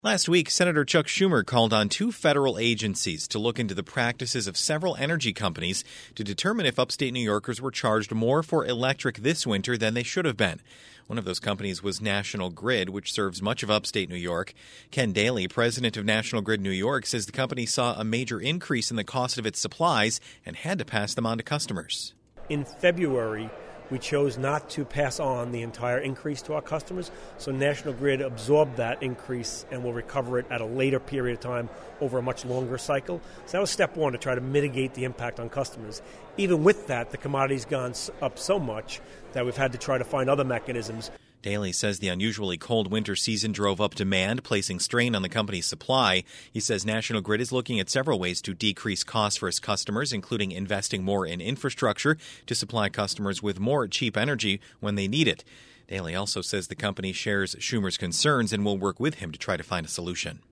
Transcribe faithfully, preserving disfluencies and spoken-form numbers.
Last week, Senator Chuck Schumer called on two federal agencies to look into the practices of several energy companies to determine if upstate New Yorkers were charged more for electric this winter than they should have been. One of those companies was National Grid, which serves much of upstate New York. Ken Daly, president of National Grid New York, says the company saw a major increase in the cost of its supplies and had to pass them on to customers. In February, we chose not to pass on the entire increase to our customers, so National Grid absorbed that increase and will recover it at a later period of time over a much longer cycle. So that was step one, to try to mitigate the impact on customers. Even with that, the commodity's gone up so much that we've had to try to find other mechanisms. Daly says the unusually cold winter season drove up demand, placing strain on the company's supply. He says National Grid is looking at several ways to decrease costs for its customers, including investing more in infrastructure to supply customers with more cheap energy when they need it. Daly also says the company shares Schumer's concerns and will work with him to try to find a solution.